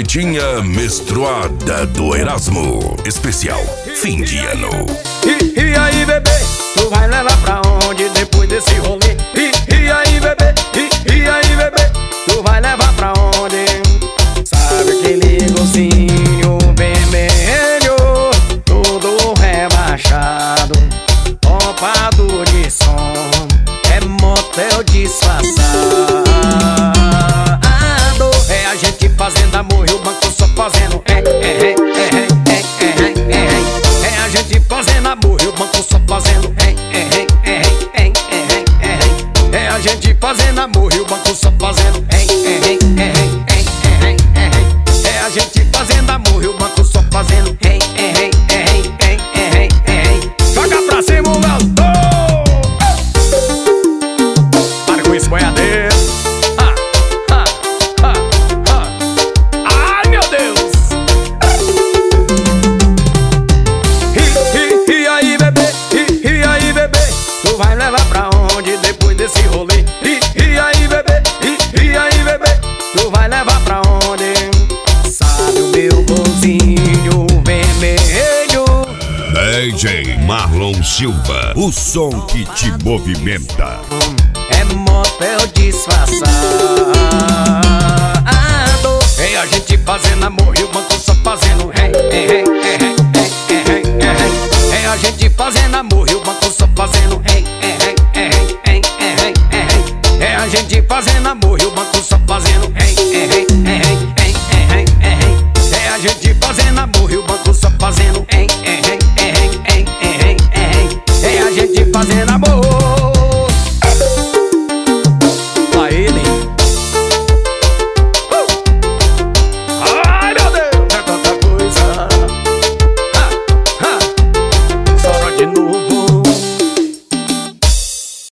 Pimentinha Menstruada do Erasmo. Especial fim de ano. E aí, bebê, tu vai levar pra onde depois desse rolê? E aí, bebê, e aí, bebê, tu vai levar pra onde? Sabe aquele golzinho vermelho, todo rebaixado, topado de som, é motel disfarçado. É a gente fazendo amor e o banco só fazendo é a gente fazendo amor e o banco só fazendo é a gente fazendo amor e o banco só fazendo é a gente fazendo amor e o banco só fazendo joga pra cima o galdo. Para com isso, boiadeiro. Ai, meu Deus. E aí, bebê, e aí, bebê, tu vai levar pra onde depois desse rolê? E aí, bebê, e aí, bebê, tu vai levar pra onde? Sabe o meu golzinho vermelho? DJ Marlon Silva, o som que te movimenta. É motel disfarçado. É a gente fazendo amor e o banco só fazendo